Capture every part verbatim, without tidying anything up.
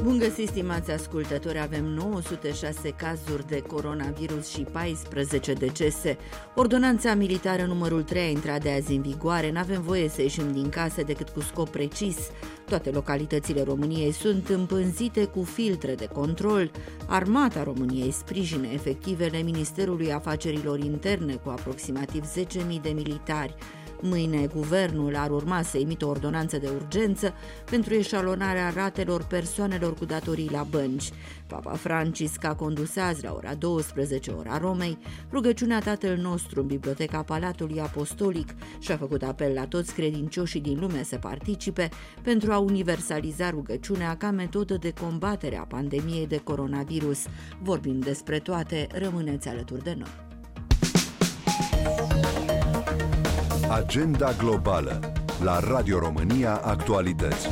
Bun găsit, stimați ascultători, avem nouă sute șase cazuri de coronavirus și paisprezece decese. Ordonanța militară numărul trei a intrat de azi în vigoare, n-avem voie să ieșim din case decât cu scop precis. Toate localitățile României sunt împânzite cu filtre de control. Armata României sprijină efectivele Ministerului Afacerilor Interne cu aproximativ zece mii de militari. Mâine, guvernul ar urma să emită o ordonanță de urgență pentru eșalonarea ratelor persoanelor cu datorii la bănci. Papa Francisc a condus azi la ora douăsprezece, ora Romei, rugăciunea Tatăl Nostru în Biblioteca Palatului Apostolic și a făcut apel la toți credincioșii din lume să participe pentru a universaliza rugăciunea ca metodă de combatere a pandemiei de coronavirus. Vorbim despre toate, rămâneți alături de noi. Agenda globală la Radio România Actualități.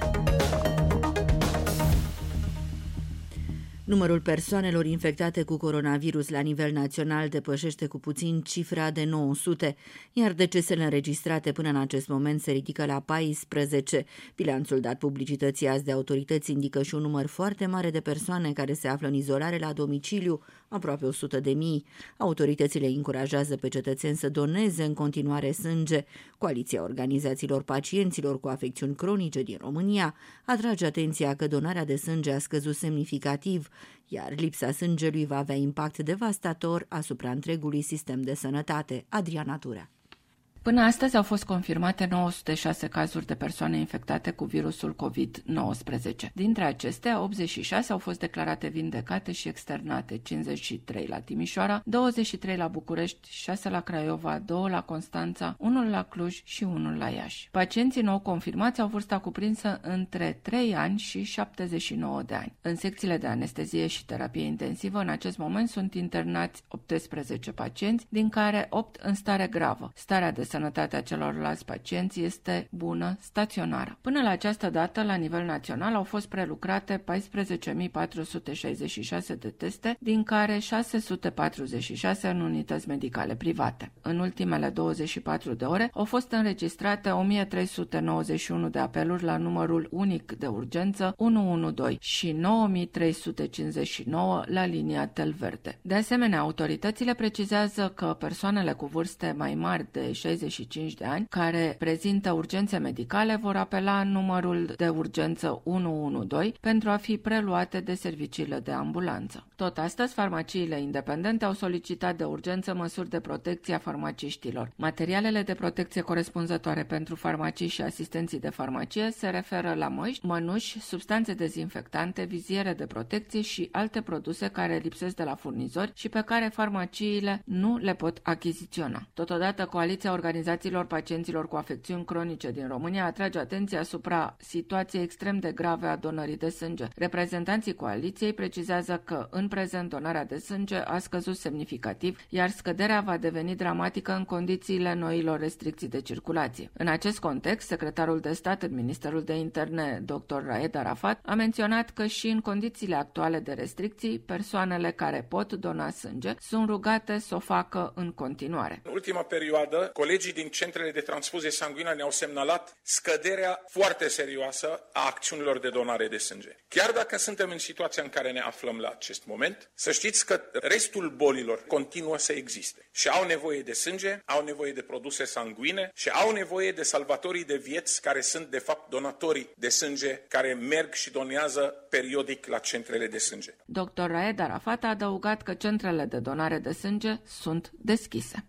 Numărul persoanelor infectate cu coronavirus la nivel național depășește cu puțin cifra de nouă sute, iar decesele înregistrate până în acest moment se ridică la paisprezece. Bilanțul dat publicității azi de autorități indică și un număr foarte mare de persoane care se află în izolare la domiciliu, aproape o sută de mii. Autoritățile încurajează pe cetățeni să doneze în continuare sânge. Coaliția Organizațiilor Pacienților cu Afecțiuni Cronice din România atrage atenția că donarea de sânge a scăzut semnificativ, iar lipsa sângelui va avea impact devastator asupra întregului sistem de sănătate. Adriana Turea. Până astăzi au fost confirmate nouă sute șase cazuri de persoane infectate cu virusul covid nouăsprezece. Dintre acestea, optzeci și șase au fost declarate vindecate și externate, cincizeci și trei la Timișoara, douăzeci și trei la București, șase la Craiova, doi la Constanța, unul la Cluj și unul la Iași. Pacienții nou confirmați au vârsta cuprinsă între trei ani și șaptezeci și nouă de ani. În secțiile de anestezie și terapie intensivă, în acest moment sunt internați optsprezece pacienți, din care opt în stare gravă. Starea de sănătatea celorlalți pacienți este bună, staționară. Până la această dată, la nivel național, au fost prelucrate paisprezece mii patru sute șaizeci și șase de teste, din care șase sute patruzeci și șase în unități medicale private. În ultimele douăzeci și patru de ore au fost înregistrate o mie trei sute nouăzeci și unu de apeluri la numărul unic de urgență unu unu doi și nouă mii trei sute cincizeci și nouă la linia Tel Verde. De asemenea, autoritățile precizează că persoanele cu vârste mai mari de șaizeci și cinci de ani care prezintă urgențe medicale vor apela în numărul de urgență unu unu doi pentru a fi preluate de serviciile de ambulanță. Tot astăzi, farmaciile independente au solicitat de urgență măsuri de protecție a farmaciștilor. Materialele de protecție corespunzătoare pentru farmacii și asistenții de farmacie se referă la măști, mănuși, substanțe dezinfectante, viziere de protecție și alte produse care lipsesc de la furnizori și pe care farmaciile nu le pot achiziționa. Totodată, Coaliția Organizațiilor Pacienților cu Afecțiuni Cronice din România atrage atenția asupra situației extrem de grave a donării de sânge. Reprezentanții coaliției precizează că în prezent donarea de sânge a scăzut semnificativ, iar scăderea va deveni dramatică în condițiile noilor restricții de circulație. În acest context, secretarul de stat în Ministerul de Interne, doctor Raed Arafat, a menționat că și în condițiile actuale de restricții, persoanele care pot dona sânge sunt rugate să o facă în continuare. În ultima perioadă, colegii din centrele de transfuzie sanguină ne-au semnalat scăderea foarte serioasă a acțiunilor de donare de sânge. Chiar dacă suntem în situația în care ne aflăm la acest moment, să știți că restul bolilor continuă să existe și au nevoie de sânge, au nevoie de produse sanguine și au nevoie de salvatorii de vieți care sunt de fapt donatorii de sânge care merg și donează periodic la centrele de sânge. doctor Raed Arafat a adăugat că centrele de donare de sânge sunt deschise.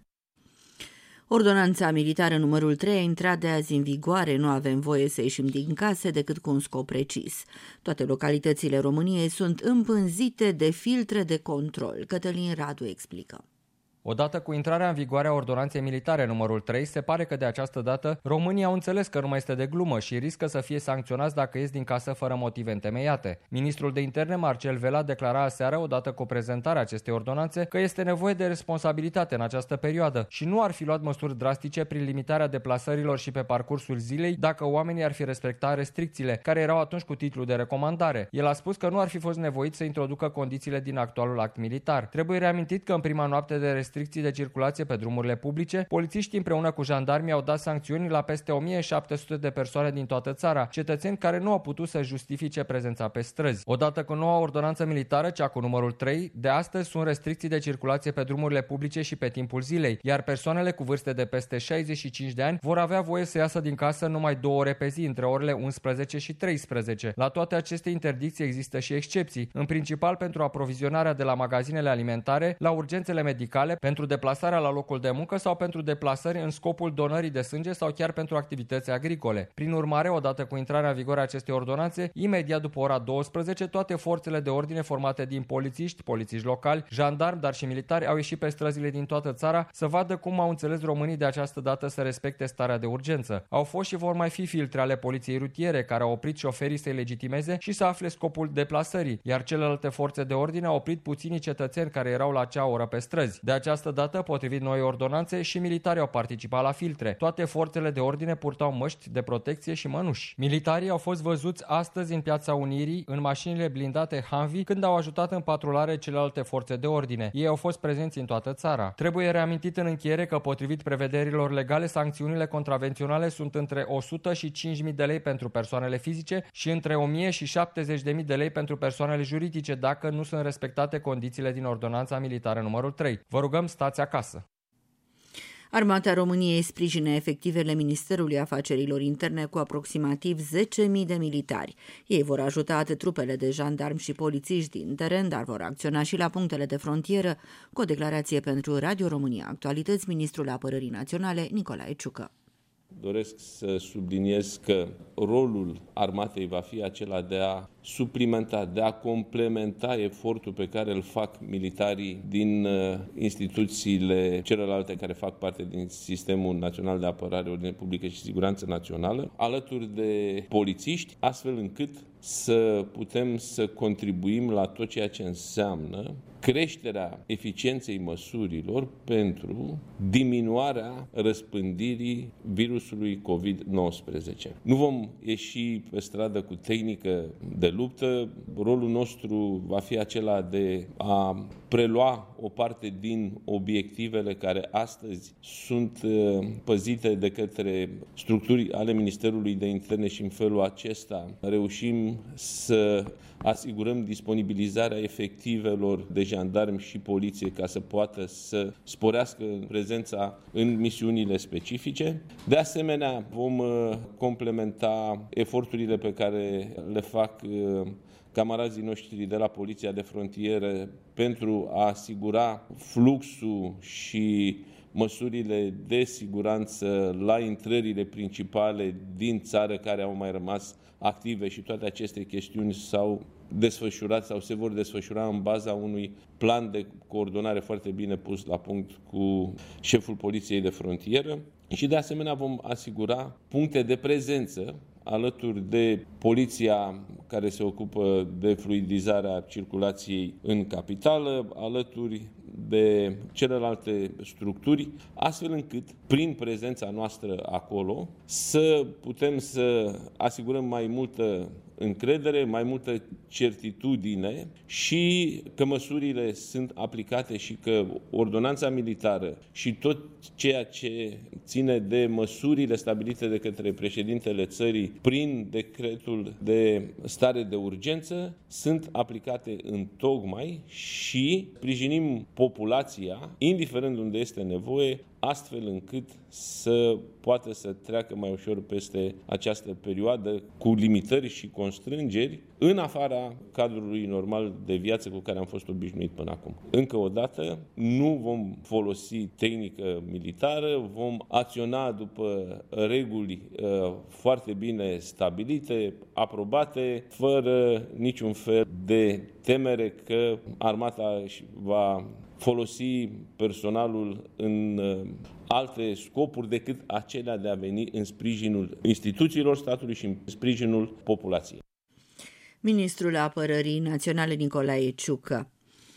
Ordonanța militară numărul trei a intrat de azi în vigoare, nu avem voie să ieșim din case decât cu un scop precis. Toate localitățile României sunt împânzite de filtre de control. Cătălin Radu explică. Odată cu intrarea în vigoare a ordonanței militare numărul trei, se pare că de această dată românii au înțeles că nu mai este de glumă și riscă să fie sancționați dacă ies din casă fără motive întemeiate. Ministrul de Interne, Marcel Vela, declara aseară, odată cu prezentarea acestei ordonanțe, că este nevoie de responsabilitate în această perioadă și nu ar fi luat măsuri drastice prin limitarea deplasărilor și pe parcursul zilei dacă oamenii ar fi respectat restricțiile, care erau atunci cu titlu de recomandare. El a spus că nu ar fi fost nevoit să introducă condițiile din actualul act militar. Trebuie reamintit că în prima noapte de restricții restricții de circulație pe drumurile publice, polițiștii împreună cu jandarmii au dat sancțiuni la peste o mie șapte sute de persoane din toată țara, cetățeni care nu au putut să justifice prezența pe străzi. Odată cu noua ordonanță militară, cea cu numărul trei, de astăzi sunt restricții de circulație pe drumurile publice și pe timpul zilei, iar persoanele cu vârste de peste șaizeci și cinci de ani vor avea voie să iasă din casă numai două ore pe zi, între orele unsprezece și treisprezece. La toate aceste interdicții există și excepții, în principal pentru aprovizionarea de la magazinele alimentare, la urgențele medicale, pentru deplasarea la locul de muncă sau pentru deplasări în scopul donării de sânge sau chiar pentru activități agricole. Prin urmare, odată cu intrarea în vigoare a acestei ordonanțe, imediat după ora douăsprezece, toate forțele de ordine formate din polițiști, polițiști locali, jandarmi, dar și militari au ieșit pe străzile din toată țara să vadă cum au înțeles românii de această dată să respecte starea de urgență. Au fost și vor mai fi filtre ale poliției rutiere care au oprit șoferii să-i legitimeze și să afle scopul deplasării, iar celelalte forțe de ordine au oprit puținii cetățeni care erau la acea oră pe străzi. De această dată, potrivit noi ordonanțe, și militarii au participat la filtre. Toate forțele de ordine purtau măști de protecție și mănuși. Militarii au fost văzuți astăzi în Piața Unirii, în mașinile blindate Humvee, când au ajutat în patrulare celelalte forțe de ordine. Ei au fost prezenți în toată țara. Trebuie reamintit în încheiere că, potrivit prevederilor legale, sancțiunile contravenționale sunt între o sută și cinci mii de lei pentru persoanele fizice și între o mie și șaptezeci de mii de lei pentru persoanele juridice dacă nu sunt respectate condițiile din ordonanța militară numărul trei. Vă rugăm, stați acasă. Armata României sprijină efectivele Ministerului Afacerilor Interne cu aproximativ zece mii de militari. Ei vor ajuta atât trupele de jandarmi și polițiști din teren, dar vor acționa și la punctele de frontieră. Cu o declarație pentru Radio România Actualități, ministrul Apărării Naționale, Nicolae Ciucă. Doresc să subliniez că rolul armatei va fi acela de a suplimenta, de a complementa efortul pe care îl fac militarii din instituțiile celelalte care fac parte din Sistemul Național de Apărare, Ordine Publică și Siguranță Națională, alături de polițiști, astfel încât să putem să contribuim la tot ceea ce înseamnă creșterea eficienței măsurilor pentru diminuarea răspândirii virusului covid nouăsprezece. Nu vom ieși pe stradă cu tehnică de luptă. Rolul nostru va fi acela de a prelua o parte din obiectivele care astăzi sunt păzite de către structuri ale Ministerului de Interne și în felul acesta reușim să asigurăm disponibilizarea efectivelor de jandarmi și poliție ca să poată să sporească prezența în misiunile specifice. De asemenea, vom complementa eforturile pe care le fac camarazii noștri de la Poliția de Frontieră pentru a asigura fluxul și măsurile de siguranță la intrările principale din țară care au mai rămas active și toate aceste chestiuni s-au desfășurat sau se vor desfășura în baza unui plan de coordonare foarte bine pus la punct cu șeful Poliției de Frontieră și de asemenea vom asigura puncte de prezență alături de poliția care se ocupă de fluidizarea circulației în capitală, alături de celelalte structuri, astfel încât, prin prezența noastră acolo, să putem să asigurăm mai multă încredere, mai multă certitudine și că măsurile sunt aplicate și că ordonanța militară și tot ceea ce ține de măsurile stabilite de către președintele țării prin decretul de stare de urgență sunt aplicate întocmai și sprijinim populația, indiferent unde este nevoie, astfel încât să poată să treacă mai ușor peste această perioadă cu limitări și constrângeri în afara cadrului normal de viață cu care am fost obișnuit până acum. Încă o dată, nu vom folosi tehnică militară, vom acționa după reguli uh, foarte bine stabilite, aprobate, fără niciun fel de temere că armata va folosi personalul în alte scopuri decât acelea de a veni în sprijinul instituțiilor statului și în sprijinul populației. Ministrul Apărării Naționale Nicolae Ciucă.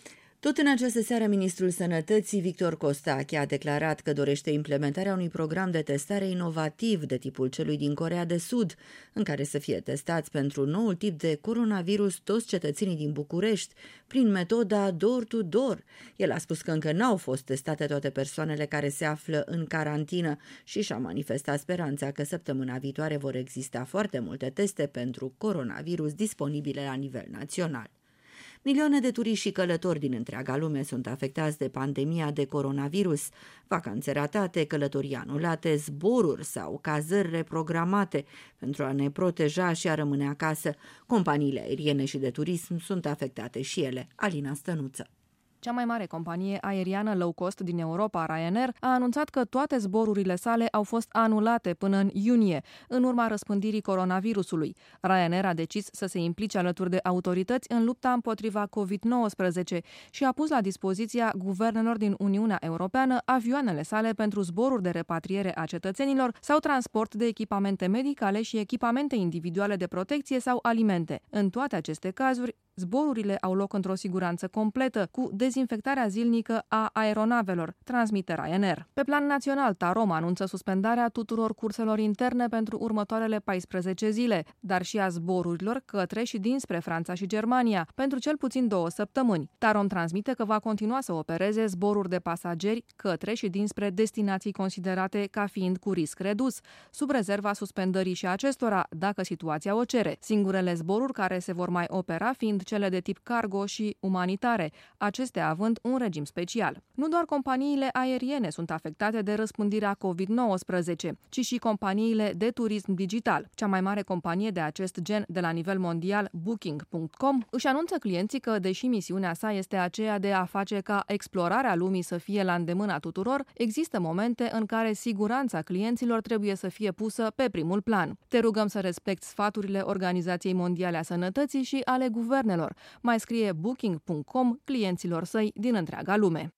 Tot în această seară, ministrul Sănătății, Victor Costache, a declarat că dorește implementarea unui program de testare inovativ de tipul celui din Coreea de Sud, în care să fie testați pentru noul tip de coronavirus toți cetățenii din București, prin metoda door-to-door. El a spus că încă n-au fost testate toate persoanele care se află în carantină și și-a manifestat speranța că săptămâna viitoare vor exista foarte multe teste pentru coronavirus disponibile la nivel național. Milioane de turiști și călători din întreaga lume sunt afectați de pandemia de coronavirus. Vacanțe ratate, călătorii anulate, zboruri sau cazări reprogramate. Pentru a ne proteja și a rămâne acasă, companiile aeriene și de turism sunt afectate și ele. Alina Stănuță. Cea mai mare companie aeriană low cost din Europa, Ryanair, a anunțat că toate zborurile sale au fost anulate până în iunie, în urma răspândirii coronavirusului. Ryanair a decis să se implice alături de autorități în lupta împotriva covid nouăsprezece și a pus la dispoziția guvernelor din Uniunea Europeană avioanele sale pentru zboruri de repatriere a cetățenilor sau transport de echipamente medicale și echipamente individuale de protecție sau alimente. În toate aceste cazuri, zborurile au loc într-o siguranță completă, cu dezinfectarea zilnică a aeronavelor, transmite Ryanair. Pe plan național, Tarom anunță suspendarea tuturor curselor interne pentru următoarele paisprezece zile, dar și a zborurilor către și dinspre Franța și Germania, pentru cel puțin două săptămâni. Tarom transmite că va continua să opereze zboruri de pasageri către și dinspre destinații considerate ca fiind cu risc redus, sub rezerva suspendării și acestora, dacă situația o cere. Singurele zboruri care se vor mai opera fiind cele de tip cargo și umanitare, acestea având un regim special. Nu doar companiile aeriene sunt afectate de răspândirea covid nouăsprezece, ci și companiile de turism digital. Cea mai mare companie de acest gen de la nivel mondial, Booking punct com, își anunță clienții că, deși misiunea sa este aceea de a face ca explorarea lumii să fie la îndemâna tuturor, există momente în care siguranța clienților trebuie să fie pusă pe primul plan. Te rugăm să respecti sfaturile Organizației Mondiale a Sănătății și ale guvernelor, mai scrie Booking punct com clienților săi din întreaga lume.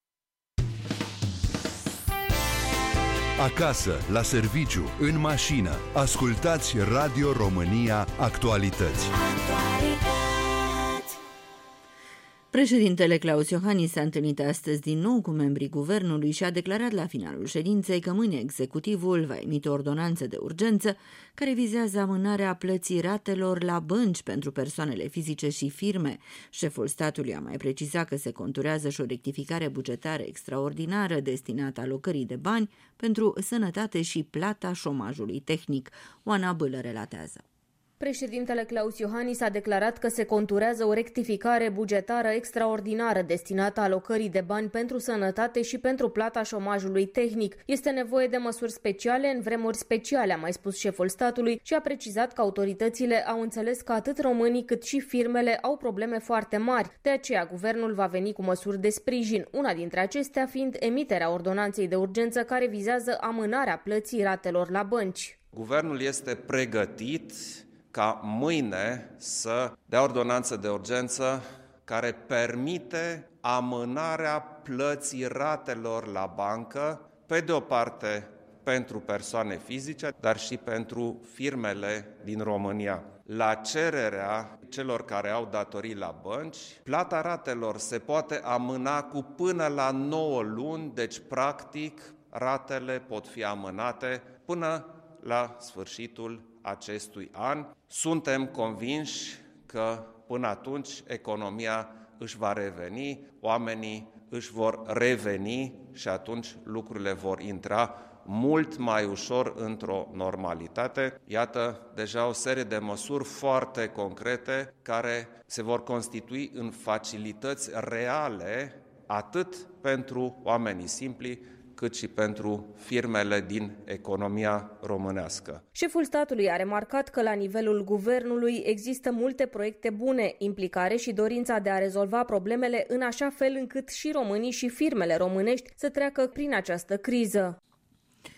Acasă, la serviciu, în mașină. Ascultați Radio România Actualități. Președintele Claus Iohannis s-a întâlnit astăzi din nou cu membrii guvernului și a declarat la finalul ședinței că mâine executivul va emite o ordonanță de urgență care vizează amânarea plății ratelor la bănci pentru persoanele fizice și firme. Șeful statului a mai precizat că se conturează și o rectificare bugetară extraordinară destinată alocării de bani pentru sănătate și plata șomajului tehnic. Oana Bâlă relatează. Președintele Claus Iohannis a declarat că se conturează o rectificare bugetară extraordinară destinată alocării de bani pentru sănătate și pentru plata șomajului tehnic. Este nevoie de măsuri speciale în vremuri speciale, a mai spus șeful statului și a precizat că autoritățile au înțeles că atât românii cât și firmele au probleme foarte mari. De aceea, guvernul va veni cu măsuri de sprijin, una dintre acestea fiind emiterea ordonanței de urgență care vizează amânarea plății ratelor la bănci. Guvernul este pregătit ca mâine să dea ordonanță de urgență care permite amânarea plății ratelor la bancă, pe de o parte pentru persoane fizice, dar și pentru firmele din România. La cererea celor care au datorii la bănci, plata ratelor se poate amâna cu până la nouă luni, deci practic ratele pot fi amânate până la sfârșitul acestui an. Suntem convinși că până atunci economia își va reveni, oamenii își vor reveni și atunci lucrurile vor intra mult mai ușor într-o normalitate. Iată deja o serie de măsuri foarte concrete care se vor constitui în facilități reale atât pentru oamenii simpli, cât și pentru firmele din economia românească. Șeful statului a remarcat că la nivelul guvernului există multe proiecte bune, implicare și dorința de a rezolva problemele în așa fel încât și românii și firmele românești să treacă prin această criză.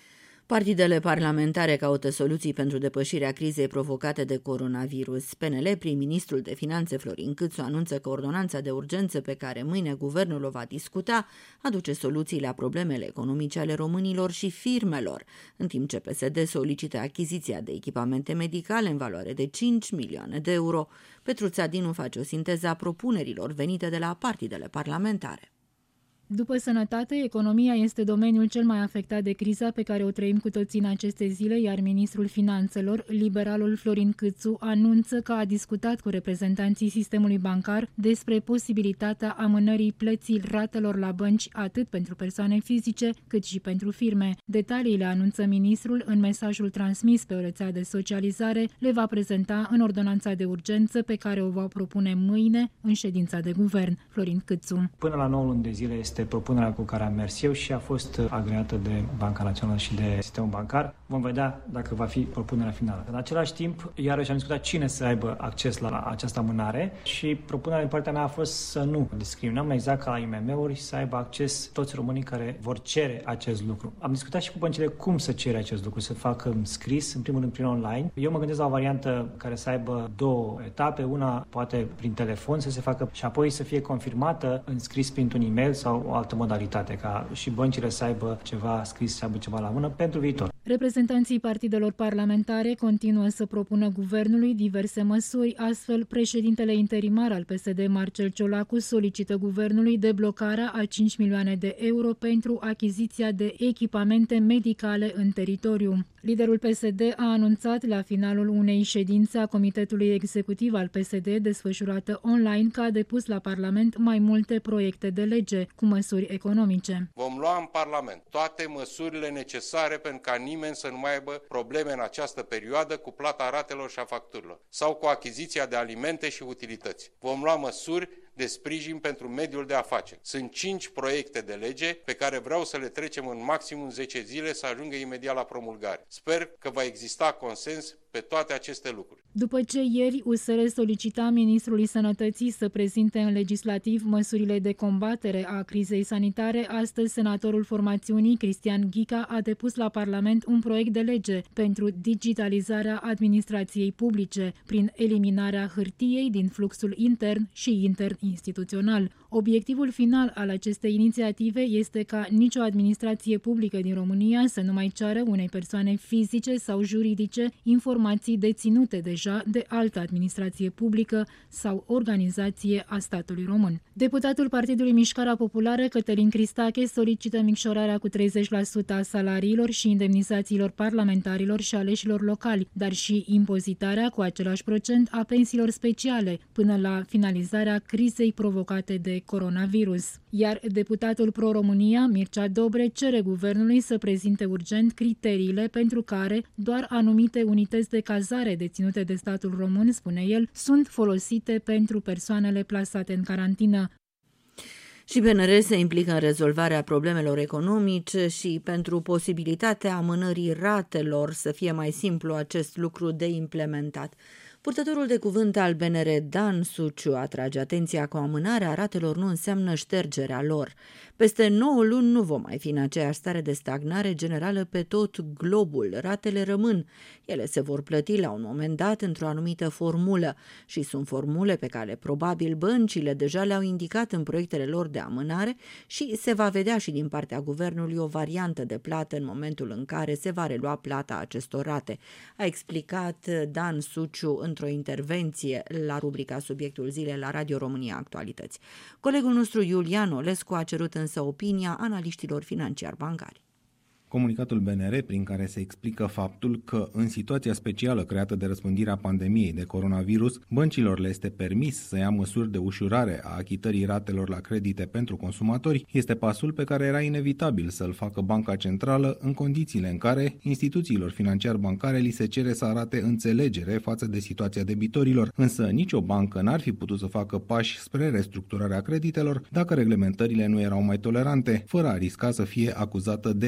Partidele parlamentare caută soluții pentru depășirea crizei provocate de coronavirus. P N L, prim-ministrul de Finanțe Florin Câțu anunță că ordonanța de urgență pe care mâine guvernul o va discuta aduce soluții la problemele economice ale românilor și firmelor, în timp ce P S D solicită achiziția de echipamente medicale în valoare de cinci milioane de euro. Petruța Dinu face o sinteză a propunerilor venite de la partidele parlamentare. După sănătate, economia este domeniul cel mai afectat de criza pe care o trăim cu toții în aceste zile, iar ministrul finanțelor, liberalul Florin Câțu, anunță că a discutat cu reprezentanții sistemului bancar despre posibilitatea amânării plății ratelor la bănci atât pentru persoane fizice cât și pentru firme. Detaliile anunță ministrul în mesajul transmis pe o rețea de socializare, le va prezenta în ordonanța de urgență pe care o va propune mâine în ședința de guvern. Florin Câțu. Până la nouă luni de zile este propunerea cu care am mers eu și a fost agreată de Banca Națională și de sistemul bancar. Vom vedea dacă va fi propunerea finală. În același timp, iarăși am discutat cine să aibă acces la această amânare și propunerea din partea mea a fost să nu discriminăm, exact ca la I M M-uri, să aibă acces toți românii care vor cere acest lucru. Am discutat și cu băncile cum să cere acest lucru, să facă scris, în primul rând prin online. Eu mă gândesc la o variantă care să aibă două etape, una poate prin telefon să se facă și apoi să fie confirmată în scris printr-un e-mail sau o altă modalitate, ca și băncile să aibă ceva scris, să aibă ceva la mână pentru viitor. Reprezentanții partidelor parlamentare continuă să propună guvernului diverse măsuri, astfel președintele interimar al P S D, Marcel Ciolacu, solicită guvernului deblocarea a cinci milioane de euro pentru achiziția de echipamente medicale în teritoriu. Liderul P S D a anunțat la finalul unei ședințe a Comitetului Executiv al P S D desfășurată online că a depus la Parlament mai multe proiecte de lege cu măsuri economice. Vom lua în Parlament toate măsurile necesare pentru ca nimeni să nu mai aibă probleme în această perioadă cu plata ratelor și a facturilor sau cu achiziția de alimente și utilități. Vom lua măsuri de sprijin pentru mediul de afaceri. Sunt cinci proiecte de lege pe care vreau să le trecem în maximum zece zile să ajungă imediat la promulgare. Sper că va exista consens pe toate aceste lucruri. După ce ieri U S R solicita ministrului Sănătății să prezinte în legislativ măsurile de combatere a crizei sanitare, astăzi senatorul formațiunii Cristian Ghica a depus la Parlament un proiect de lege pentru digitalizarea administrației publice prin eliminarea hârtiei din fluxul intern și interinstituțional. Obiectivul final al acestei inițiative este ca nicio administrație publică din România să nu mai ceară unei persoane fizice sau juridice informații deținute deja de altă administrație publică sau organizație a statului român. Deputatul Partidului Mișcarea Populară, Cătălin Cristache, solicită micșorarea cu treizeci la sută a salariilor și indemnizațiilor parlamentarilor și aleșilor locali, dar și impozitarea cu același procent a pensiilor speciale până la finalizarea crizei provocate de coronavirus. Iar deputatul Pro-România, Mircea Dobre, cere guvernului să prezinte urgent criteriile pentru care doar anumite unități de cazare deținute de statul român, spune el, sunt folosite pentru persoanele plasate în carantină. Și P N R se implică în rezolvarea problemelor economice și pentru posibilitatea amânării ratelor să fie mai simplu acest lucru de implementat. Purtătorul de cuvânt al B N R, Dan Suciu, atrage atenția că amânarea ratelor nu înseamnă ștergerea lor. Peste nouă luni nu vom mai fi în aceeași stare de stagnare generală pe tot globul. Ratele rămân. Ele se vor plăti la un moment dat într-o anumită formulă și sunt formule pe care probabil băncile deja le-au indicat în proiectele lor de amânare și se va vedea și din partea guvernului o variantă de plată în momentul în care se va relua plata acestor rate, a explicat Dan Suciu într-o intervenție la rubrica Subiectul Zilei la Radio România Actualități. Colegul nostru Iulian Olescu a cerut însă opinia analiștilor financiar-bancari. Comunicatul B N R, prin care se explică faptul că, în situația specială creată de răspândirea pandemiei de coronavirus, băncilor le este permis să ia măsuri de ușurare a achitării ratelor la credite pentru consumatori, este pasul pe care era inevitabil să-l facă Banca Centrală în condițiile în care instituțiilor financiar-bancare li se cere să arate înțelegere față de situația debitorilor, însă nicio bancă n-ar fi putut să facă pași spre restructurarea creditelor dacă reglementările nu erau mai tolerante, fără a risca să fie acuzată de încălcare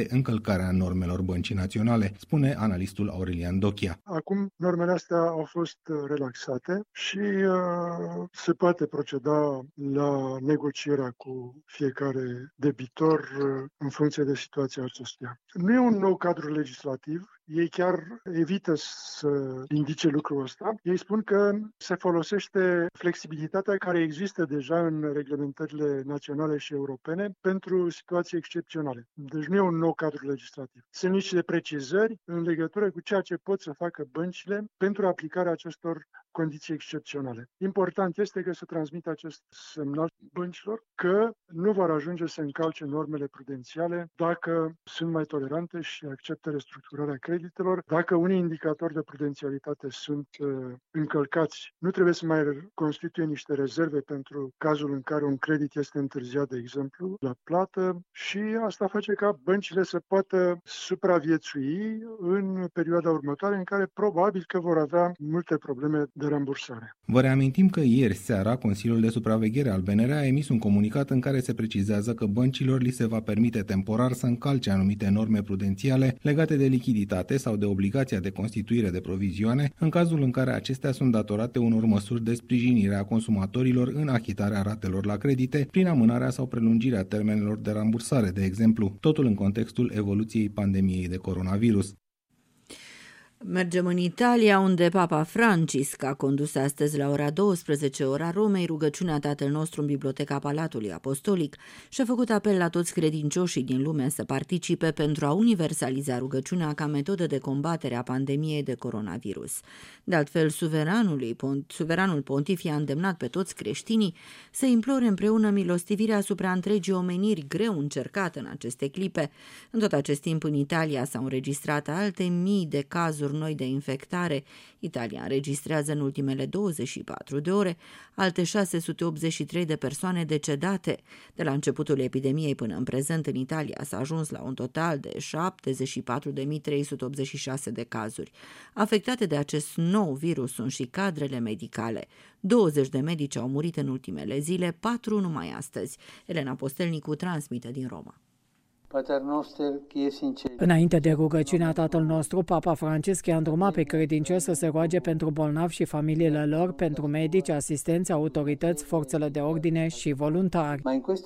aplicarea normelor Băncii Naționale, spune analistul Aurelian Dochia. Acum normele astea au fost relaxate și uh, se poate proceda la negocierea cu fiecare debitor uh, în funcție de situația acestuia. Nu e un nou cadru legislativ, ei chiar evită să indice lucrul ăsta. Ei spun că se folosește flexibilitatea care există deja în reglementările naționale și europene pentru situații excepționale. Deci nu e un nou cadru legislativ. Sunt niște precizări în legătură cu ceea ce pot să facă băncile pentru aplicarea acestor condiții excepționale. Important este că se transmite acest semnal băncilor că nu vor ajunge să încalce normele prudențiale dacă sunt mai tolerante și acceptă restructurarea creditelor. Dacă unii indicatori de prudențialitate sunt uh, încălcați, nu trebuie să mai constituie niște rezerve pentru cazul în care un credit este întârziat, de exemplu, la plată, și asta face ca băncile să poată supraviețui în perioada următoare în care probabil că vor avea multe probleme de rambursare. Vă reamintim că ieri seara Consiliul de Supraveghere al B N R a emis un comunicat în care se precizează că băncilor li se va permite temporar să încalce anumite norme prudențiale legate de lichiditate sau de obligația de constituire de provizioane, în cazul în care acestea sunt datorate unor măsuri de sprijinire a consumatorilor în achitarea ratelor la credite, prin amânarea sau prelungirea termenelor de rambursare, de exemplu, totul în contextul evoluției pandemiei de coronavirus. Mergem în Italia, unde Papa Francisc a condus astăzi la ora douăsprezece ora Romei rugăciunea Tatăl nostru în Biblioteca Palatului Apostolic și a făcut apel la toți credincioșii din lume să participe pentru a universaliza rugăciunea ca metodă de combatere a pandemiei de coronavirus. De altfel, suveranului, suveranul pontif a îndemnat pe toți creștinii să implore împreună milostivirea asupra întregii omeniri greu încercată în aceste clipe. În tot acest timp, în Italia s-au înregistrat alte mii de cazuri noi de infectare. Italia înregistrează în ultimele douăzeci și patru de ore alte șase sute optzeci și trei de persoane decedate. De la începutul epidemiei până în prezent, în Italia s-a ajuns la un total de șaptezeci și patru de mii trei sute optzeci și șase de cazuri. Afectate de acest nou virus sunt și cadrele medicale. douăzeci de medici au murit în ultimele zile, patru numai astăzi. Elena Postelnicu transmite din Roma. Înainte de rugăciunea Tatăl nostru, Papa Francisc i-a îndrumat pe credincioși să se roage pentru bolnavi și familiile lor, pentru medici, asistenți, autorități, forțele de ordine și voluntari.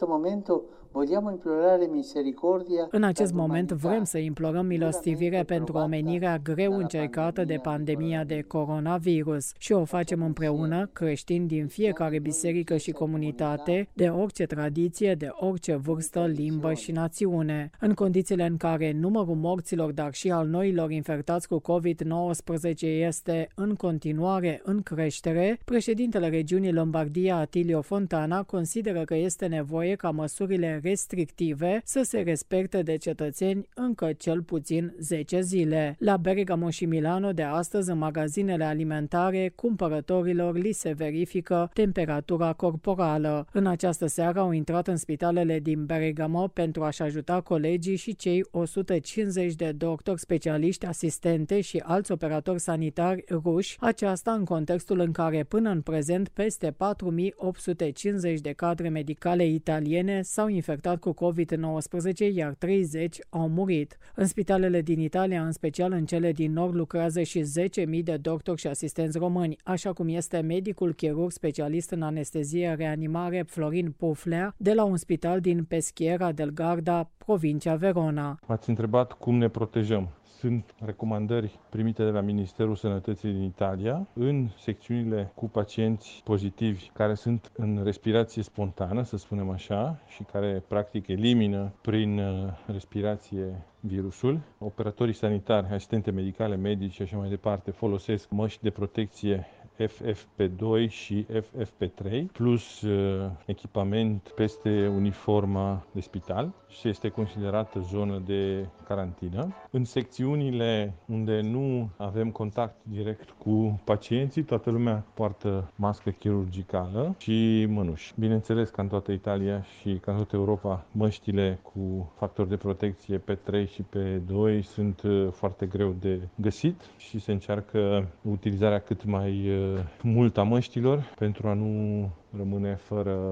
În acest moment vrem să implorăm milostivire pentru omenirea greu încercată de pandemia de coronavirus și o facem împreună, creștini din fiecare biserică și comunitate, de orice tradiție, de orice vârstă, limbă și națiune. În condițiile în care numărul morților, dar și al noilor infectați cu covid nouăsprezece este în continuare în creștere, președintele regiunii Lombardia, Attilio Fontana, consideră că este nevoie ca măsurile restrictive să se respecte de cetățeni încă cel puțin zece zile. La Bergamo și Milano de astăzi, în magazinele alimentare, cumpărătorilor li se verifică temperatura corporală. În această seară au intrat în spitalele din Bergamo pentru a-și ajuta colegii și cei o sută cincizeci de doctori specialiști, asistente și alți operatori sanitari ruși, aceasta în contextul în care până în prezent peste patru mii opt sute cincizeci de cadre medicale italiene s-au infectat cu covid nouăsprezece, iar treizeci au murit. În spitalele din Italia, în special în cele din nord, lucrează și zece mii de doctori și asistenți români, așa cum este medicul chirurg specialist în anestezie reanimare Florin Puflea de la un spital din Peschiera del Garda, provincia Verona. M-ați întrebat cum ne protejăm. Sunt recomandări primite de la Ministerul Sănătății din Italia în secțiunile cu pacienți pozitivi care sunt în respirație spontană, să spunem așa, și care practic elimină prin respirație virusul. Operatorii sanitari, asistente medicale, medici și așa mai departe folosesc măști de protecție F F P doi și F F P trei, plus uh, echipament peste uniforma de spital și este considerată zonă de carantină. În secțiunile unde nu avem contact direct cu pacienții, toată lumea poartă mască chirurgicală și mănuși. Bineînțeles, ca în toată Italia și ca în toată Europa, măștile cu factor de protecție P trei și P doi sunt uh, foarte greu de găsit și se încearcă utilizarea cât mai uh, mult a măștilor pentru a nu rămâne fără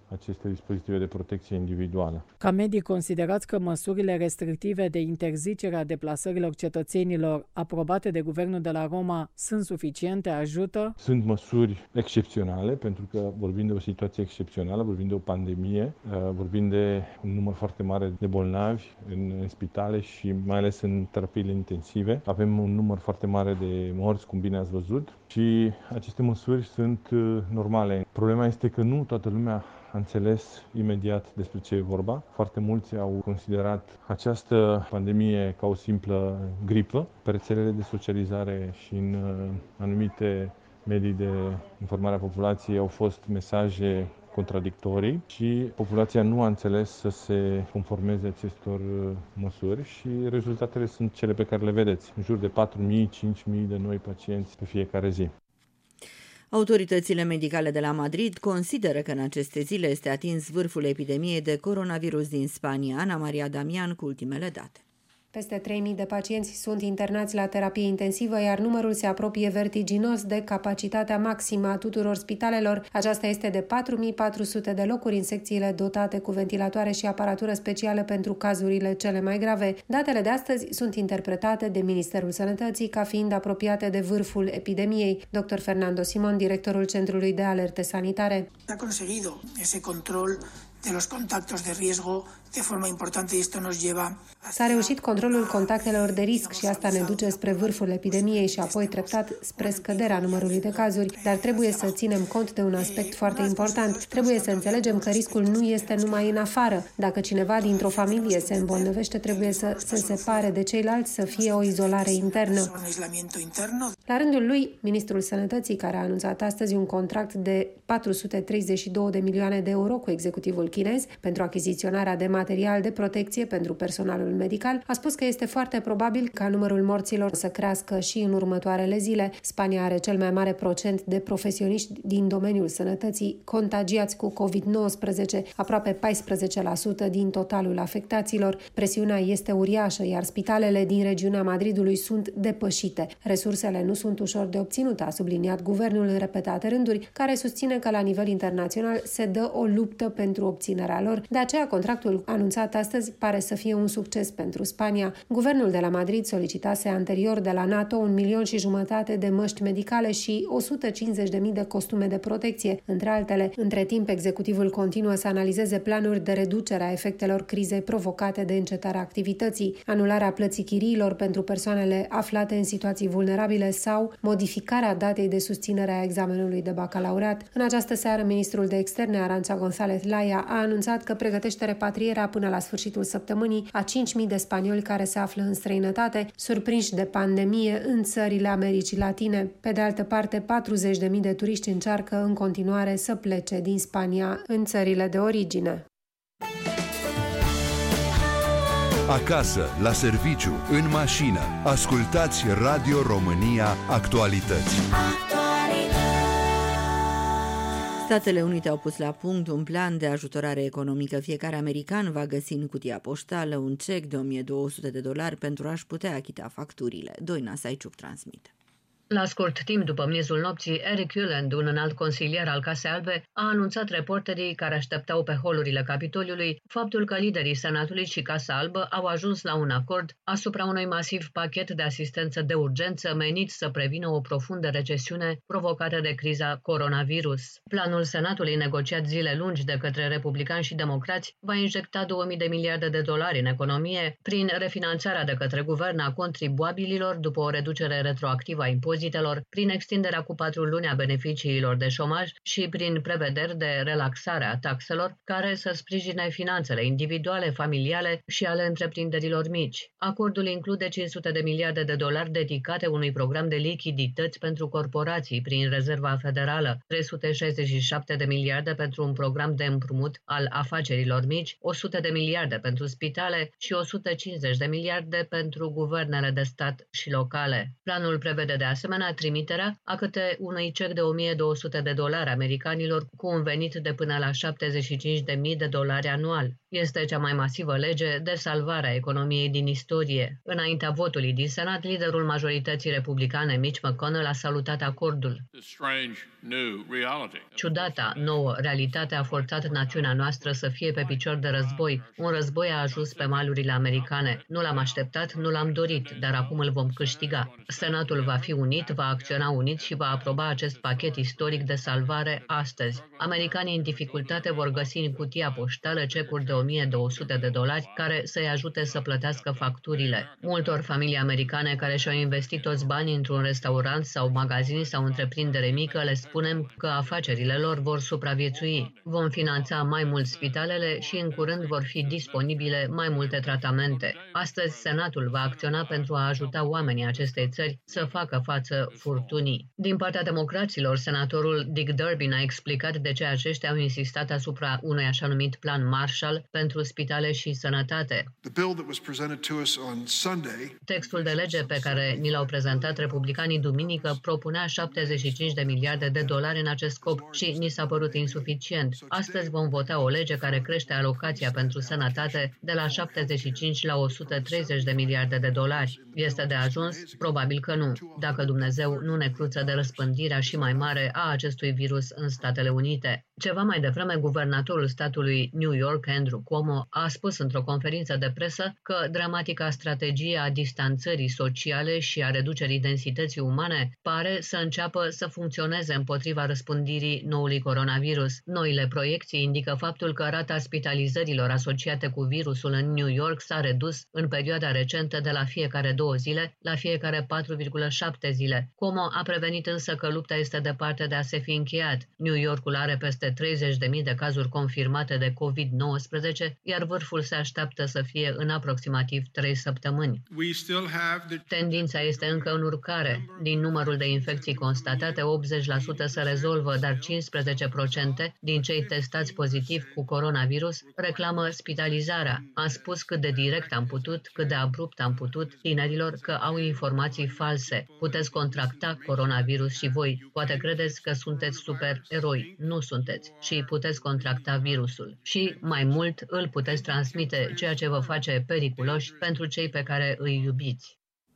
aceste dispozitive de protecție individuală. Ca medic, considerați că măsurile restrictive de interzicere a deplasărilor cetățenilor aprobate de guvernul de la Roma sunt suficiente, ajută? Sunt măsuri excepționale, pentru că vorbim de o situație excepțională, vorbim de o pandemie, vorbim de un număr foarte mare de bolnavi în, în spitale și mai ales în terapiile intensive. Avem un număr foarte mare de morți, cum bine ați văzut, și aceste măsuri sunt normale. Problema este că nu toată lumea a înțeles imediat despre ce e vorba. Foarte mulți au considerat această pandemie ca o simplă gripă. Pe rețelele de socializare și în anumite medii de informare a populației au fost mesaje contradictorii și populația nu a înțeles să se conformeze acestor măsuri și rezultatele sunt cele pe care le vedeți. În jur de patru mii - cinci mii de noi pacienți pe fiecare zi. Autoritățile medicale de la Madrid consideră că în aceste zile este atins vârful epidemiei de coronavirus din Spania. Ana Maria Damian cu ultimele date. Peste trei mii de pacienți sunt internați la terapie intensivă, iar numărul se apropie vertiginos de capacitatea maximă a tuturor spitalelor. Aceasta este de patru mii patru sute de locuri în secțiile dotate cu ventilatoare și aparatură specială pentru cazurile cele mai grave. Datele de astăzi sunt interpretate de Ministerul Sănătății ca fiind apropiate de vârful epidemiei. doctor Fernando Simón, directorul Centrului de Alerte Sanitare. A conseguido ese control de los contactos de riesgo de forma importante y esto nos lleva. S-a reușit controlul contactelor de risc și asta ne duce spre vârful epidemiei și apoi treptat spre scăderea numărului de cazuri, dar trebuie să ținem cont de un aspect foarte important. Trebuie să înțelegem că riscul nu este numai în afară. Dacă cineva dintr-o familie se îmbolnăvește, trebuie să se separe de ceilalți, să fie o izolare internă. La rândul lui, ministrul Sănătății, care a anunțat astăzi un contract de patru sute treizeci și două de milioane de euro cu executivul chinez pentru achiziționarea de material de protecție pentru personalul medical, a spus că este foarte probabil ca numărul morților să crească și în următoarele zile. Spania are cel mai mare procent de profesioniști din domeniul sănătății contagiați cu covid nouăsprezece, aproape paisprezece la sută din totalul afectaților. Presiunea este uriașă, iar spitalele din regiunea Madridului sunt depășite. Resursele nu sunt ușor de obținut, a subliniat guvernul în repetate rânduri, care susține că la nivel internațional se dă o luptă pentru obținerea lor. De aceea, contractul anunțat astăzi pare să fie un succes pentru Spania. Guvernul de la Madrid solicitase anterior de la NATO un milion și jumătate de măști medicale și o sută cincizeci de mii de costume de protecție, între altele. Între timp, executivul continuă să analizeze planuri de reducere a efectelor crizei provocate de încetarea activității, anularea plății chiriilor pentru persoanele aflate în situații vulnerabile sau modificarea datei de susținere a examenului de bacalaureat. În această seară, ministrul de externe, Arantxa González Laya, a anunțat că pregătește repatrierea până la sfârșitul săptămânii a cinci mii de spanioli care se află în străinătate, surprinși de pandemie în țările Americii Latine. Pe de altă parte, patruzeci de mii de turiști încearcă în continuare să plece din Spania în țările de origine. Acasă, la serviciu, în mașină. Ascultați Radio România Actualități. Statele Unite au pus la punct un plan de ajutorare economică. Fiecare american va găsi în cutia poștală un cec de o mie două sute de dolari pentru a-și putea achita facturile. Doina Saiciuc transmite. La scurt timp după miezul nopții, Eric Ueland, un înalt consilier al Casei Albe, a anunțat reporterii care așteptau pe holurile Capitoliului faptul că liderii Senatului și Casa Albă au ajuns la un acord asupra unui masiv pachet de asistență de urgență menit să prevină o profundă recesiune provocată de criza coronavirus. Planul Senatului, negociat zile lungi de către republicani și democrați, va injecta două mii de miliarde de dolari în economie prin refinanțarea de către guvern a contribuabililor după o reducere retroactivă a impozitelor, prin extinderea cu patru luni a beneficiilor de șomaj și prin prevederi de relaxare a taxelor care să sprijine finanțele individuale, familiale și ale întreprinderilor mici. Acordul include cinci sute de miliarde de dolari dedicate unui program de lichidități pentru corporații prin Rezerva Federală, trei sute șaizeci și șapte de miliarde pentru un program de împrumut al afacerilor mici, o sută de miliarde pentru spitale și o sută cincizeci de miliarde pentru guvernele de stat și locale. Planul prevede de asemenea asemenea trimiterea a câte unui cec de o mie două sute de dolari americanilor cu un venit de până la șaptezeci și cinci de mii de dolari anual. Este cea mai masivă lege de salvare a economiei din istorie. Înaintea votului din Senat, liderul majorității republicane Mitch McConnell a salutat acordul. Ciudata nouă realitate a forțat națiunea noastră să fie pe picior de război. Un război a ajuns pe malurile americane. Nu l-am așteptat, nu l-am dorit, dar acum îl vom câștiga. Senatul va fi unit, va acționa unit și va aproba acest pachet istoric de salvare astăzi. Americanii în dificultate vor găsi în cutia poștală cecuri de o mie două sute de dolari care să-i ajute să plătească facturile. Multor familii americane care și-au investit toți banii într-un restaurant sau magazin sau întreprindere mică le spunem că afacerile lor vor supraviețui. Vom finanța mai mult spitalele și în curând vor fi disponibile mai multe tratamente. Astăzi, Senatul va acționa pentru a ajuta oamenii acestei țări să facă față furtunii. Din partea democraților, senatorul Dick Durbin a explicat de ce aceștia au insistat asupra unui așa numit plan Marshall pentru spitale și sănătate. Textul de lege pe care ni l-au prezentat republicanii duminică propunea șaptezeci și cinci de miliarde de dolari în acest scop și ni s-a părut insuficient. Astăzi vom vota o lege care crește alocația pentru sănătate de la șaptezeci și cinci la o sută treizeci de miliarde de dolari. Este de ajuns? Probabil că nu, dacă Dumnezeu nu ne cruță de răspândirea și mai mare a acestui virus în Statele Unite. Ceva mai devreme, guvernatorul statului New York, Andrew Cuomo, a spus într-o conferință de presă că dramatica strategie a distanțării sociale și a reducerii densității umane pare să înceapă să funcționeze împotriva răspândirii noului coronavirus. Noile proiecții indică faptul că rata spitalizărilor asociate cu virusul în New York s-a redus în perioada recentă de la fiecare două zile la fiecare patru virgulă șapte zile. Cuomo a prevenit însă că lupta este departe de a se fi încheiat. New Yorkul are peste treizeci de mii de cazuri confirmate de covid nouăsprezece, iar vârful se așteaptă să fie în aproximativ trei săptămâni. Tendința este încă în urcare. Din numărul de infecții constatate, optzeci la sută se rezolvă, dar cincisprezece la sută din cei testați pozitiv cu coronavirus reclamă spitalizarea. Am spus cât de direct am putut, cât de abrupt am putut tinerilor că au informații false. Puteți contracta coronavirus și voi. Poate credeți că sunteți supereroi. Nu sunteți. Și puteți contracta virusul. Și, mai mult, îl puteți transmite, ceea ce vă face periculoși pentru cei pe care îi iubiți.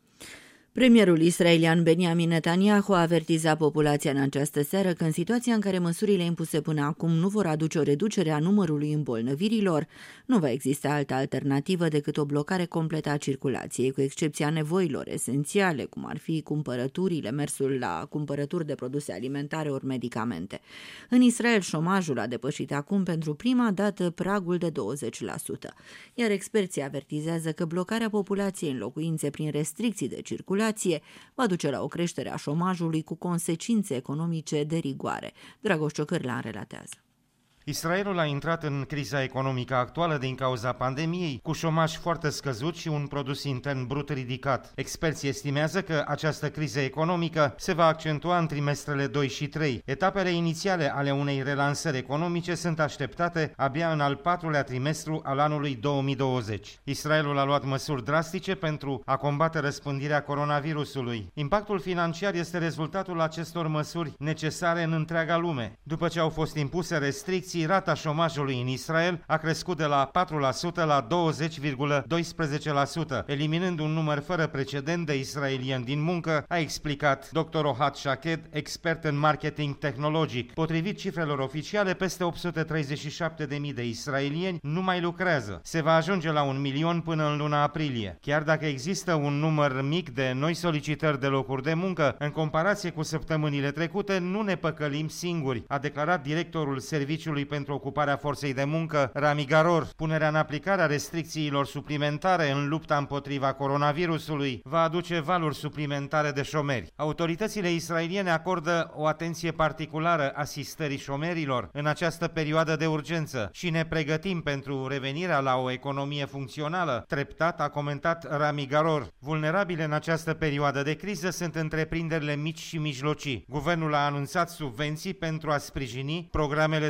Premierul israelian Benjamin Netanyahu a avertizat populația în această seară că în situația în care măsurile impuse până acum nu vor aduce o reducere a numărului îmbolnăvirilor, nu va exista altă alternativă decât o blocare completă a circulației, cu excepția nevoilor esențiale, cum ar fi cumpărăturile, mersul la cumpărături de produse alimentare ori medicamente. În Israel, șomajul a depășit acum pentru prima dată pragul de douăzeci la sută, iar experții avertizează că blocarea populației în locuințe prin restricții de circulație va duce la o creștere a șomajului cu consecințe economice de rigoare. Dragoș Ciocârlan relatează. Israelul a intrat în criza economică actuală din cauza pandemiei, cu șomaj foarte scăzut și un produs intern brut ridicat. Experții estimează că această criză economică se va accentua în trimestrele doi și trei. Etapele inițiale ale unei relansări economice sunt așteptate abia în al patrulea trimestru al anului două mii douăzeci. Israelul a luat măsuri drastice pentru a combate răspândirea coronavirusului. Impactul financiar este rezultatul acestor măsuri necesare în întreaga lume. După ce au fost impuse restricții, rata șomajului în Israel a crescut de la patru la sută la douăzeci virgulă doisprezece la sută, eliminând un număr fără precedent de israelieni din muncă, a explicat doctor Ohad Shaked, expert în marketing tehnologic. Potrivit cifrelor oficiale, peste opt sute treizeci și șapte de mii de israelieni nu mai lucrează. Se va ajunge la un milion până în luna aprilie. Chiar dacă există un număr mic de noi solicitări de locuri de muncă, în comparație cu săptămânile trecute, nu ne păcălim singuri, a declarat directorul Serviciului pentru ocuparea forței de muncă, Rami Garor. Punerea în aplicare a restricțiilor suplimentare în lupta împotriva coronavirusului va aduce valuri suplimentare de șomeri. Autoritățile israeliene acordă o atenție particulară asistării șomerilor în această perioadă de urgență și ne pregătim pentru revenirea la o economie funcțională, treptat, a comentat Rami Garor. Vulnerabile în această perioadă de criză sunt întreprinderile mici și mijlocii. Guvernul a anunțat subvenții pentru a sprijini programele de cercetare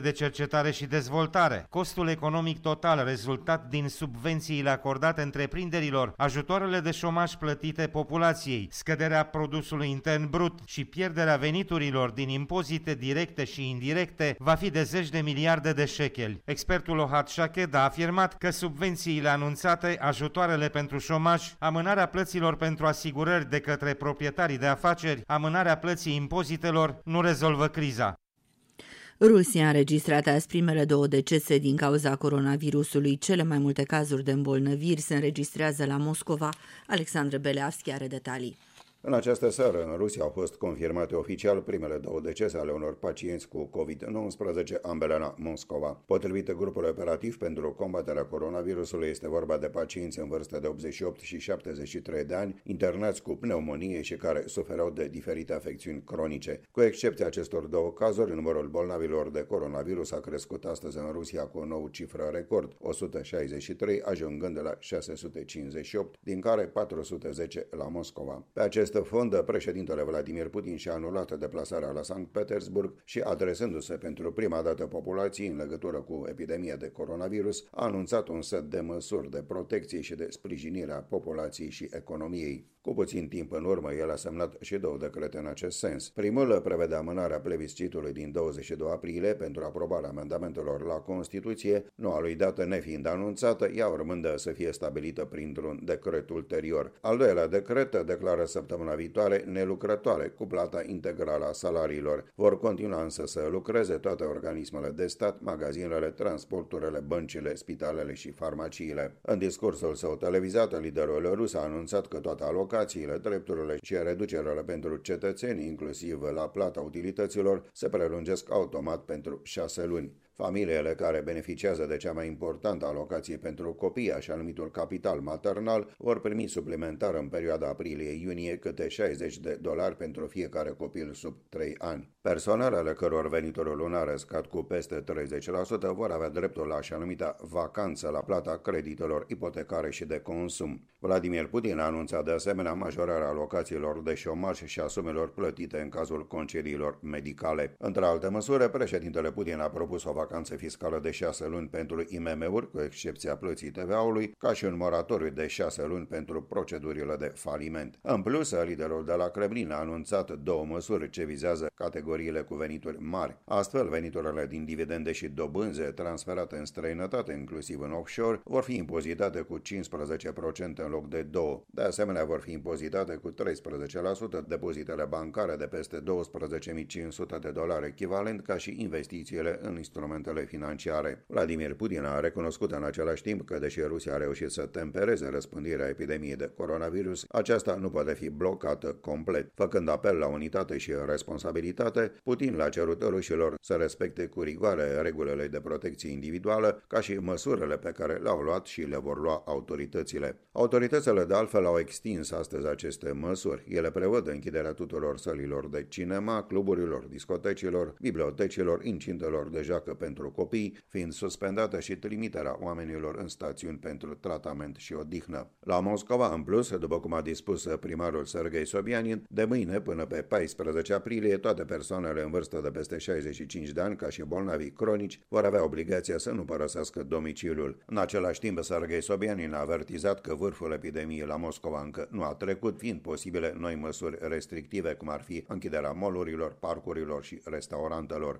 cercetare și dezvoltare. Costul economic total rezultat din subvențiile acordate întreprinderilor, ajutoarele de șomaj plătite populației, scăderea produsului intern brut și pierderea veniturilor din impozite directe și indirecte va fi de zeci de miliarde de șecheli. Expertul Ohad Shaked a afirmat că subvențiile anunțate, ajutoarele pentru șomaj, amânarea plăților pentru asigurări de către proprietarii de afaceri, amânarea plății impozitelor nu rezolvă criza. Rusia a înregistrat azi primele două decese din cauza coronavirusului. Cele mai multe cazuri de îmbolnăviri se înregistrează la Moscova. Alexandru Beleavski are detalii. În această seară, în Rusia au fost confirmate oficial primele două decese ale unor pacienți cu covid nouăsprezece, ambele la Moscova. Potrivit grupului operativ pentru combaterea coronavirusului, este vorba de pacienți în vârstă de optzeci și opt și șaptezeci și trei de ani, internați cu pneumonie și care suferau de diferite afecțiuni cronice. Cu excepția acestor două cazuri, numărul bolnavilor de coronavirus a crescut astăzi în Rusia cu o nouă cifră record, o sută șaizeci și trei, ajungând la șase sute cincizeci și opt, din care patru sute zece la Moscova. Pe acest fond, președintele Vladimir Putin și-a anulat deplasarea la Sankt Petersburg și, adresându-se pentru prima dată populației în legătură cu epidemia de coronavirus, a anunțat un set de măsuri de protecție și de sprijinire a populației și economiei. Cu puțin timp în urmă, el a semnat și două decrete în acest sens. Primul prevede amânarea plebiscitului din douăzeci și doi aprilie pentru aprobarea amendamentelor la Constituție, noua lui dată nefiind anunțată, ea urmând să fie stabilită printr-un decret ulterior. Al doilea decret declară săptămâna viitoare nelucrătoare cu plata integrală a salariilor. Vor continua însă să lucreze toate organismele de stat, magazinele, transporturile, băncile, spitalele și farmaciile. În discursul său televizat, liderul rus a anunțat că toate alocațiile, drepturile și reducerile pentru cetățeni, inclusiv la plata utilităților, se prelungesc automat pentru șase luni. Familiile care beneficiază de cea mai importantă alocație pentru copii, așa numitul capital maternal, vor primi suplimentar în perioada aprilie-iunie câte șaizeci de dolari pentru fiecare copil sub trei ani. Persoanele căror venituri lunare scad cu peste treizeci la sută vor avea dreptul la așa numita vacanță la plata creditelor ipotecare și de consum. Vladimir Putin a anunțat de asemenea majorarea alocațiilor de șomaj și a sumelor plătite în cazul concediilor medicale. Între alte măsuri, președintele Putin a propus o vacanță fiscală de șase luni pentru I M M-uri, cu excepția plății T V A-ului, ca și un moratoriu de șase luni pentru procedurile de faliment. În plus, liderul de la Kremlin a anunțat două măsuri ce vizează categoriile cu venituri mari. Astfel, veniturile din dividende și dobânze transferate în străinătate, inclusiv în offshore, vor fi impozitate cu cincisprezece la sută în loc de două la sută. De asemenea, vor fi impozitate cu treisprezece la sută depozitele bancare de peste douăsprezece mii cinci sute de dolari echivalent, ca și investițiile în instrumentele financiare. Vladimir Putin a recunoscut în același timp că, deși Rusia a reușit să tempereze răspândirea epidemiei de coronavirus, aceasta nu poate fi blocată complet. Făcând apel la unitate și responsabilitate, Putin le-a cerut rușilor să respecte cu rigoare regulile de protecție individuală, ca și măsurile pe care le-au luat și le vor lua autoritățile. Autoritățile de altfel au extins astăzi aceste măsuri. Ele prevăd închiderea tuturor sălilor de cinema, cluburilor, discotecilor, bibliotecilor, incintelor de joacă pentru copii, fiind suspendată și trimiterea oamenilor în stațiuni pentru tratament și odihnă. La Moscova, în plus, după cum a dispus primarul Sergei Sobyanin, de mâine până pe paisprezece aprilie, toate persoanele în vârstă de peste șaizeci și cinci de ani, ca și bolnavii cronici, vor avea obligația să nu părăsească domiciliul. În același timp, Sergei Sobyanin a avertizat că vârful epidemiei la Moscova încă nu a trecut, fiind posibile noi măsuri restrictive, cum ar fi închiderea molurilor, parcurilor și restaurantelor.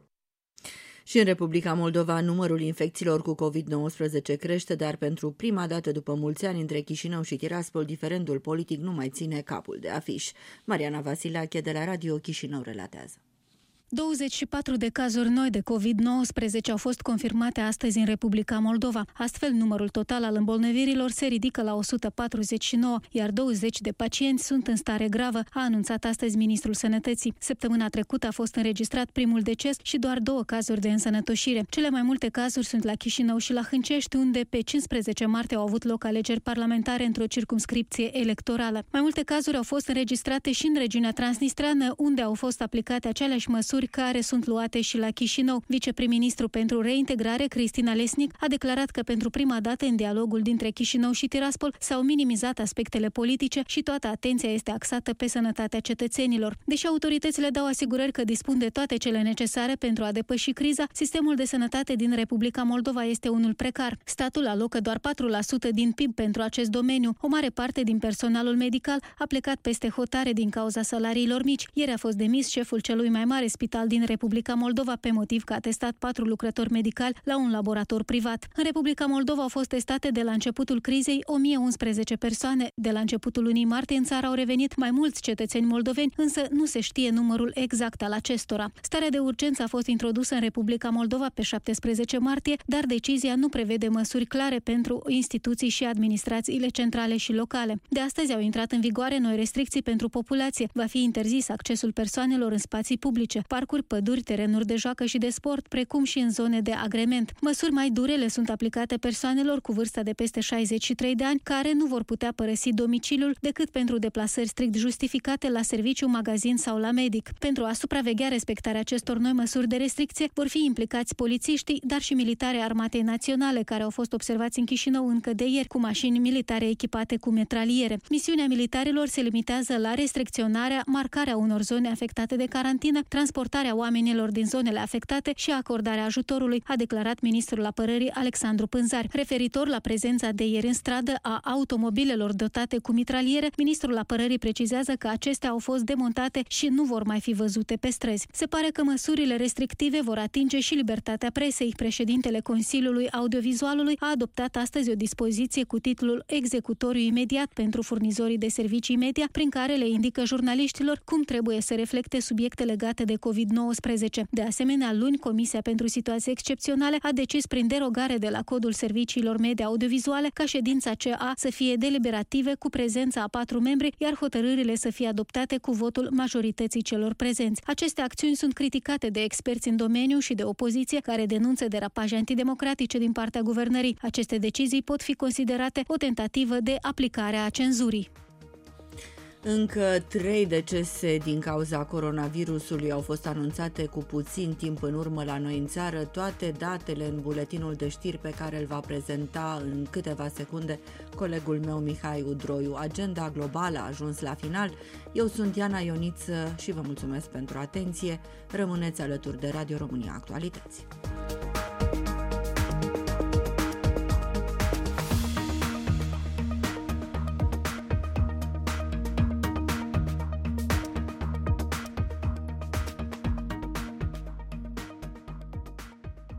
Și în Republica Moldova, numărul infecțiilor cu covid nouăsprezece crește, dar pentru prima dată după mulți ani între Chișinău și Tiraspol, diferendul politic nu mai ține capul de afiș. Mariana Vasilache de la Radio Chișinău relatează. douăzeci și patru de cazuri noi de covid nouăsprezece au fost confirmate astăzi în Republica Moldova. Astfel, numărul total al îmbolnăvirilor se ridică la o sută patruzeci și nouă, iar douăzeci de pacienți sunt în stare gravă, a anunțat astăzi Ministrul Sănătății. Săptămâna trecută a fost înregistrat primul deces și doar două cazuri de însănătoșire. Cele mai multe cazuri sunt la Chișinău și la Hâncești, unde pe cincisprezece martie au avut loc alegeri parlamentare într-o circumscripție electorală. Mai multe cazuri au fost înregistrate și în regiunea Transnistreană, unde au fost aplicate aceleași măsuri măsuri care sunt luate și la Chișinău. Viceprim-ministru pentru reintegrare, Cristina Lesnic, a declarat că pentru prima dată în dialogul dintre Chișinău și Tiraspol s-au minimizat aspectele politice și toată atenția este axată pe sănătatea cetățenilor. Deși autoritățile dau asigurări că dispun de toate cele necesare pentru a depăși criza, sistemul de sănătate din Republica Moldova este unul precar. Statul alocă doar patru la sută din P I B pentru acest domeniu. O mare parte din personalul medical a plecat peste hotare din cauza salariilor mici. Ieri a fost demis șeful celui mai mare spital din Republica Moldova pe motiv că a testat patru lucrători medicali la un laborator privat. În Republica Moldova au fost testate de la începutul crizei o mie unsprezece persoane. De la începutul lunii martie în țară au revenit mai mulți cetățeni moldoveni, însă nu se știe numărul exact al acestora. Starea de urgență a fost introdusă în Republica Moldova pe șaptesprezece martie, dar decizia nu prevede măsuri clare pentru instituții și administrațiile centrale și locale. De astăzi au intrat în vigoare noi restricții pentru populație. Va fi interzis accesul persoanelor în spații publice, parcuri, păduri, terenuri de joacă și de sport, precum și în zone de agrement. Măsuri mai dure le sunt aplicate persoanelor cu vârsta de peste șaizeci și trei de ani, care nu vor putea părăsi domiciliul decât pentru deplasări strict justificate la serviciu, magazin sau la medic. Pentru a supraveghea respectarea acestor noi măsuri de restricție, vor fi implicați polițiștii, dar și militare Armatei Naționale, care au fost observați în Chișinău încă de ieri, cu mașini militare echipate cu metraliere. Misiunea militarilor se limitează la restricționarea, marcarea unor zone afectate de carantină, transportarea oamenilor din zonele afectate și acordarea ajutorului, a declarat ministrul apărării Alexandru Pânzari. Referitor la prezența de ieri în stradă a automobilelor dotate cu mitraliere, ministrul apărării precizează că acestea au fost demontate și nu vor mai fi văzute pe străzi. Se pare că măsurile restrictive vor atinge și libertatea presei. Președintele Consiliului Audiovizualului a adoptat astăzi o dispoziție cu titlul Executoriu imediat pentru furnizorii de servicii media, prin care le indică jurnaliștilor cum trebuie să reflecte subiecte legate de covid nouăsprezece. De asemenea, luni, Comisia pentru Situații Excepționale a decis prin derogare de la codul serviciilor media audiovizuale ca ședința C A să fie deliberative cu prezența a patru membri, iar hotărârile să fie adoptate cu votul majorității celor prezenți. Aceste acțiuni sunt criticate de experți în domeniu și de opoziție, care denunță derapaje antidemocratice din partea guvernării. Aceste decizii pot fi considerate o tentativă de aplicare a cenzurii. Încă trei decese din cauza coronavirusului au fost anunțate cu puțin timp în urmă la noi în țară. Toate datele în buletinul de știri pe care îl va prezenta în câteva secunde colegul meu Mihai Udroiu. Agenda globală a ajuns la final. Eu sunt Diana Ioniță și vă mulțumesc pentru atenție. Rămâneți alături de Radio România Actualități.